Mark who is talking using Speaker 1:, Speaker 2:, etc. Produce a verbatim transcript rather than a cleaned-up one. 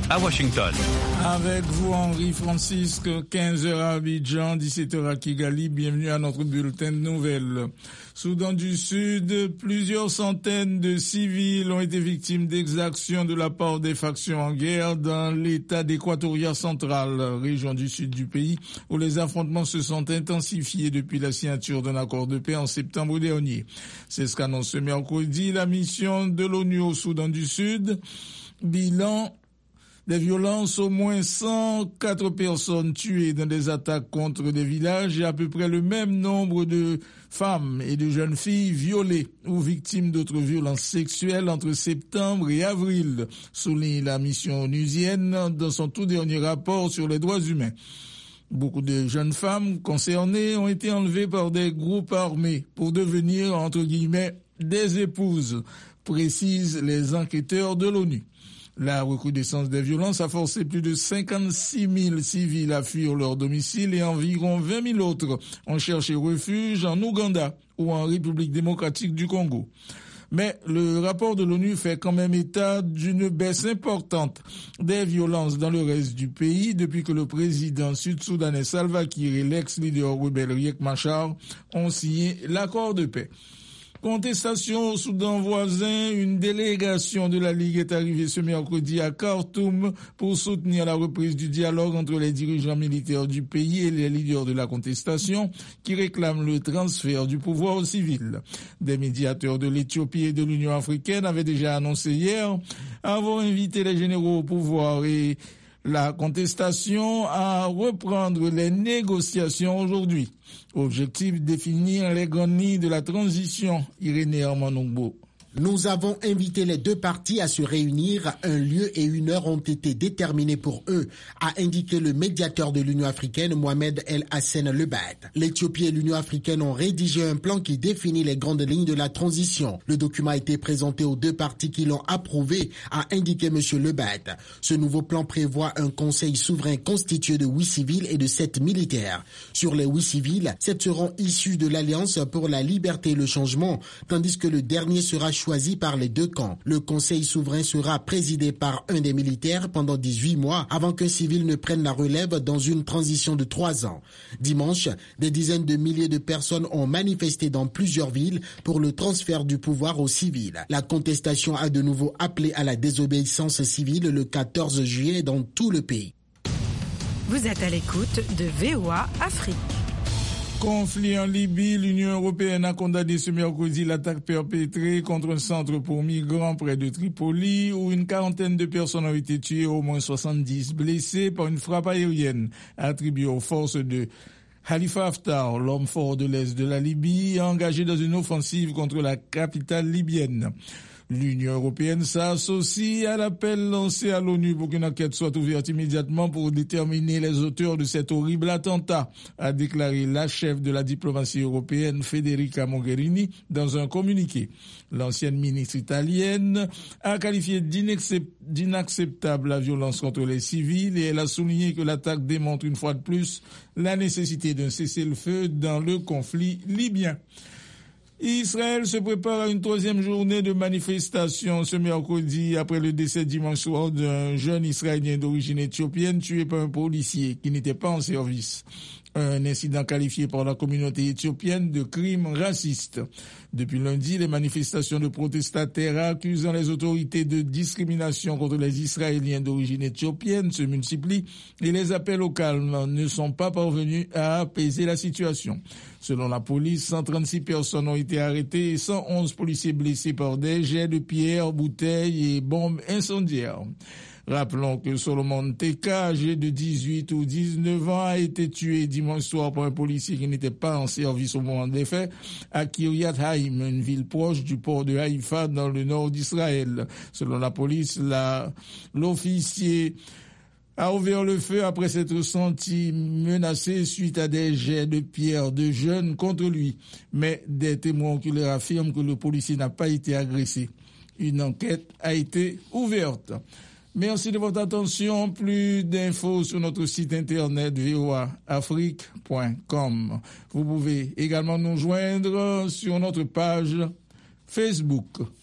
Speaker 1: à Washington.
Speaker 2: Avec vous, Henri Francisque, quinze heures à Abidjan, dix-sept heures à Kigali. Bienvenue à notre bulletin de nouvelles. Soudan du Sud, plusieurs centaines de civils ont été victimes d'exactions de la part des factions en guerre dans l'état d'Équatoria central, région du sud du pays, où les affrontements se sont intensifiés depuis la signature d'un accord de paix en septembre dernier. C'est ce qu'annonce ce mercredi la mission de l'ONU au Soudan du Sud. Bilan des violences, au moins cent quatre personnes tuées dans des attaques contre des villages et à peu près le même nombre de femmes et de jeunes filles violées ou victimes d'autres violences sexuelles entre septembre et avril, souligne la mission onusienne dans son tout dernier rapport sur les droits humains. Beaucoup de jeunes femmes concernées ont été enlevées par des groupes armés pour devenir, entre guillemets, des épouses, précisent les enquêteurs de l'ONU. La recrudescence des violences a forcé plus de cinquante-six mille civils à fuir leur domicile et environ vingt mille autres ont cherché refuge en Ouganda ou en République démocratique du Congo. Mais le rapport de l'ONU fait quand même état d'une baisse importante des violences dans le reste du pays depuis que le président sud-soudanais Salva Kiir et l'ex-leader rebelle Riek Machar ont signé l'accord de paix. Contestation au Soudan voisin, une délégation de la Ligue est arrivée ce mercredi à Khartoum pour soutenir la reprise du dialogue entre les dirigeants militaires du pays et les leaders de la contestation qui réclament le transfert du pouvoir aux civils. Des médiateurs de l'Éthiopie et de l'Union africaine avaient déjà annoncé hier avoir invité les généraux au pouvoir et la contestation à reprendre les négociations aujourd'hui. Objectif, définir les grandes lignes de la transition. Irénée Armanongbo.
Speaker 3: Nous avons invité les deux parties à se réunir. Un lieu et une heure ont été déterminés pour eux, a indiqué le médiateur de l'Union africaine, Mohamed El Hassen Lebat. L'Éthiopie et l'Union africaine ont rédigé un plan qui définit les grandes lignes de la transition. Le document a été présenté aux deux parties qui l'ont approuvé, a indiqué M. Lebat. Ce nouveau plan prévoit un conseil souverain constitué de huit civils et de sept militaires. Sur les huit civils, sept seront issus de l'Alliance pour la liberté et le changement, tandis que le dernier sera choisi choisi par les deux camps. Le conseil souverain sera présidé par un des militaires pendant dix-huit mois avant qu'un civil ne prenne la relève dans une transition de trois ans. Dimanche, des dizaines de milliers de personnes ont manifesté dans plusieurs villes pour le transfert du pouvoir aux civils. La contestation a de nouveau appelé à la désobéissance civile le quatorze juillet dans tout le pays.
Speaker 4: Vous êtes à l'écoute de V O A Afrique.
Speaker 2: Conflit en Libye, l'Union européenne a condamné ce mercredi l'attaque perpétrée contre un centre pour migrants près de Tripoli où une quarantaine de personnes ont été tuées et au moins soixante-dix blessées par une frappe aérienne attribuée aux forces de Khalifa Haftar, l'homme fort de l'Est de la Libye, engagé dans une offensive contre la capitale libyenne. L'Union européenne s'associe à l'appel lancé à l'ONU pour qu'une enquête soit ouverte immédiatement pour déterminer les auteurs de cet horrible attentat, a déclaré la chef de la diplomatie européenne Federica Mogherini dans un communiqué. L'ancienne ministre italienne a qualifié d'inacceptable la violence contre les civils et elle a souligné que l'attaque démontre une fois de plus la nécessité d'un cessez-le-feu dans le conflit libyen. Israël se prépare à une troisième journée de manifestation ce mercredi après le décès dimanche soir d'un jeune Israélien d'origine éthiopienne tué par un policier qui n'était pas en service. Un incident qualifié par la communauté éthiopienne de crime raciste. Depuis lundi, les manifestations de protestataires accusant les autorités de discrimination contre les Israéliens d'origine éthiopienne se multiplient et les appels au calme ne sont pas parvenus à apaiser la situation. Selon la police, cent trente-six personnes ont été arrêtées et cent onze policiers blessés par des jets de pierres, bouteilles et bombes incendiaires. Rappelons que Solomon Teka, âgé de dix-huit ou dix-neuf ans, a été tué dimanche soir par un policier qui n'était pas en service au moment des faits à Kiryat Haïm, une ville proche du port de Haïfa dans le nord d'Israël. Selon la police, la, l'officier a ouvert le feu après s'être senti menacé suite à des jets de pierre de jeunes contre lui. Mais des témoins oculaires affirment que le policier n'a pas été agressé. Une enquête a été ouverte. Merci de votre attention. Plus d'infos sur notre site internet v o a afrique point com. Vous pouvez également nous joindre sur notre page Facebook.